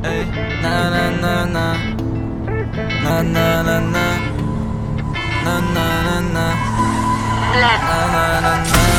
Ey, na na na na, na na na na, na na na na, na na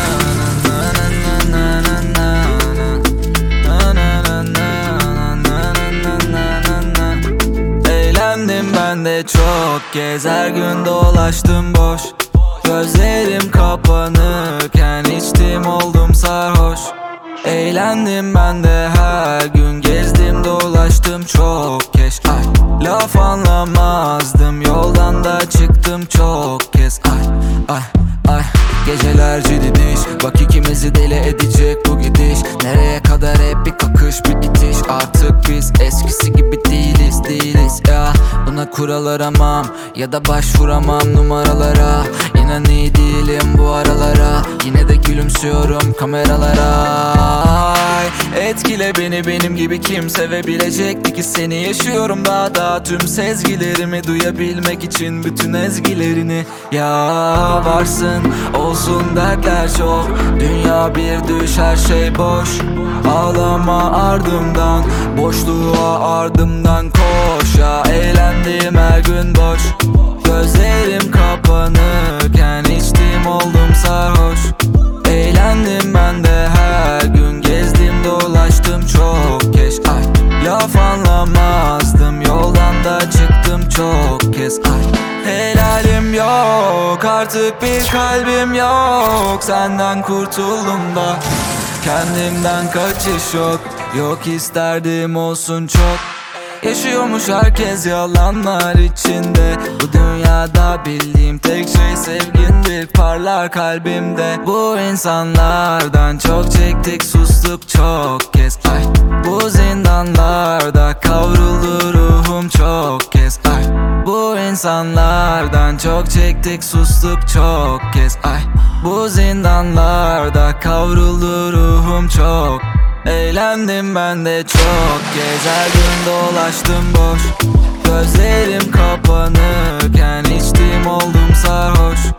na. Eğlendim ben de çok kez, her gün dolaştım boş. Gözlerim kapanıkken içtim oldum sarhoş. Eğlendim ben de her gün, gezdim dolaştım çok kez. Ay, laf anlamazdım, yoldan da çıktım çok kez. Ay, ay, gecelerce didiş, bak ikimizi deli edecek bu gidiş. Nereye kadar hep bir kakış bir itiş. Artık biz eskisi gibi değiliz ya. Buna kural aramam ya da başvuramam numaralara. İnan iyi değilim bu aralara, yine de gülümsüyorum kameralara. Ay, etkile beni, benim gibi kim sevebilecekti ki seni? Yaşıyorum daha tüm sezgilerimi, duyabilmek için bütün ezgilerini. Ya varsın olsun dertler çok, dünya bir düş her şey boş. Ağlama ardımdan, boşluğa ardımdan koş. Ya eğlendim her gün boş, gözlerim kapanırken içtim oldum sarhoş. Eğlendim ben de her gün, gezdim dolaştım çok kez. Ay, laf anlamazdım, yoldan da çıktım çok kez. Ay, helalim yok, artık bir kalbim yok. Senden kurtuldum da kendimden kaçış yok. Yok isterdim olsun çok. Yaşıyormuş herkes yalanlar içinde. Bu dünyada bildiğim tek şey sevgindir, parlar kalbimde. Bu insanlardan çok çektik, sustuk çok kez. Ay, bu zindanlarda kavruldu ruhum çok kez. Ay, bu insanlardan çok çektik, sustuk çok kez. Ay, bu zindanlarda kavruldu ruhum çok. Eğlendim ben de çok kez, her gün dolaştım boş. Gözlerim kapanırken içtim oldum sarhoş.